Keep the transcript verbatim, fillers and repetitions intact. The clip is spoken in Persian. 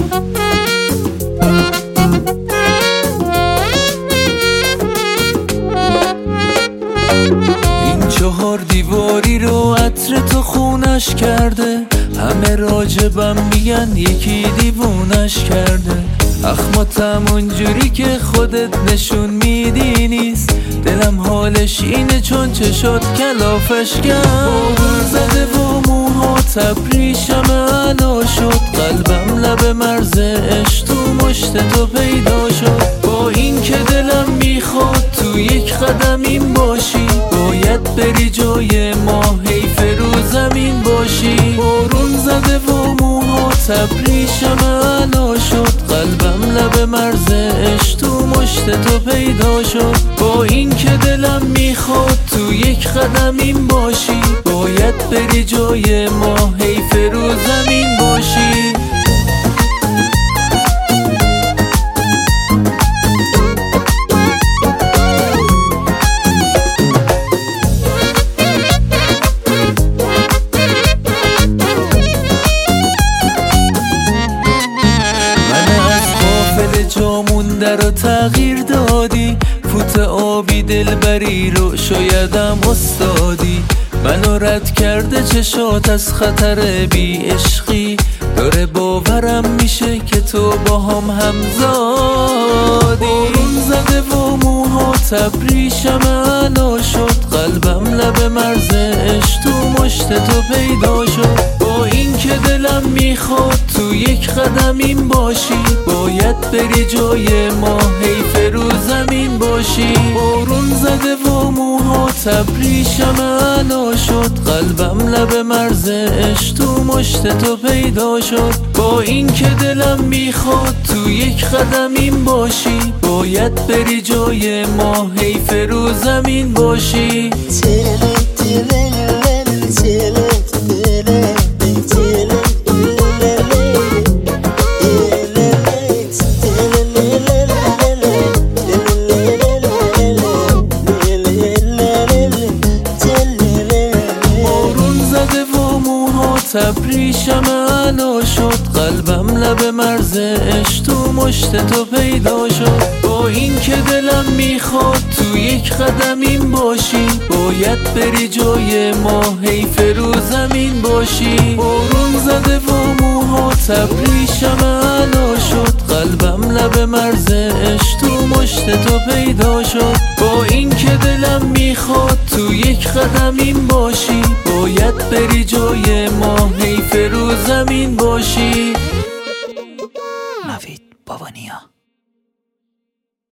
این چهار دیواری رو عطر تو خونش کرده، همه راجبم میگن یکی دیوونش کرده. اخماتم اونجوری که خودت نشون میدی نیست، دلم حالش اینه چون چشات کلافش کرد. بارون زده و موهات ابریشم علا شد، قلبم لب مرز عشق تو مشت تو پیدا شد. با این که دلم میخواد تو یک قدم این باشی، باید بری جای ما حیف رو زمین باشی. بارون زده و موهات ابریشم علا شد، قلبم لب مرز عشق تو مشت تو پیدا شد. با این که دلم میخواد تو یک قدم این باشی، باید بری جای ما حیف رو زمین باشی. جامونده رو تغییر دادی، فوت آبی دلبری رو شایدم استادی. منو رد کرده چشات از خطر بی عشقی، داره باورم میشه که تو با هم همزادی. بارون زده و موهات ابریشم علا شد، قلبم لب مرز عشق تو مشت تو پیدا شد. با این که دلم میخواد تو یک قدم این باشی، باید بری جای ما حیف رو زمین باشی. بارون زده و موهات ابریشم علا شد، قلبم لب مرز عشق تو مشت تو پیدا شد. با این که دلم میخواد تو یک قدم این باشی، باید بری جای ما حیف رو زمین باشی. ابریشم علا شد، قلبم لب مرز عشق تو مشت تو پیدا شد. با این که دلم میخواد تو یک قدم این باشی، باید بری جای ما حیف رو زمین باشی. بارون زده و موهات ابریشم علا شد، قلبم لب مرز عشق تو مشت تو پیدا شد. با این که دلم میخواد تو یک قدم این باشی، باید بری جای ما حیف رو زمین باشی. نوید بابانیا.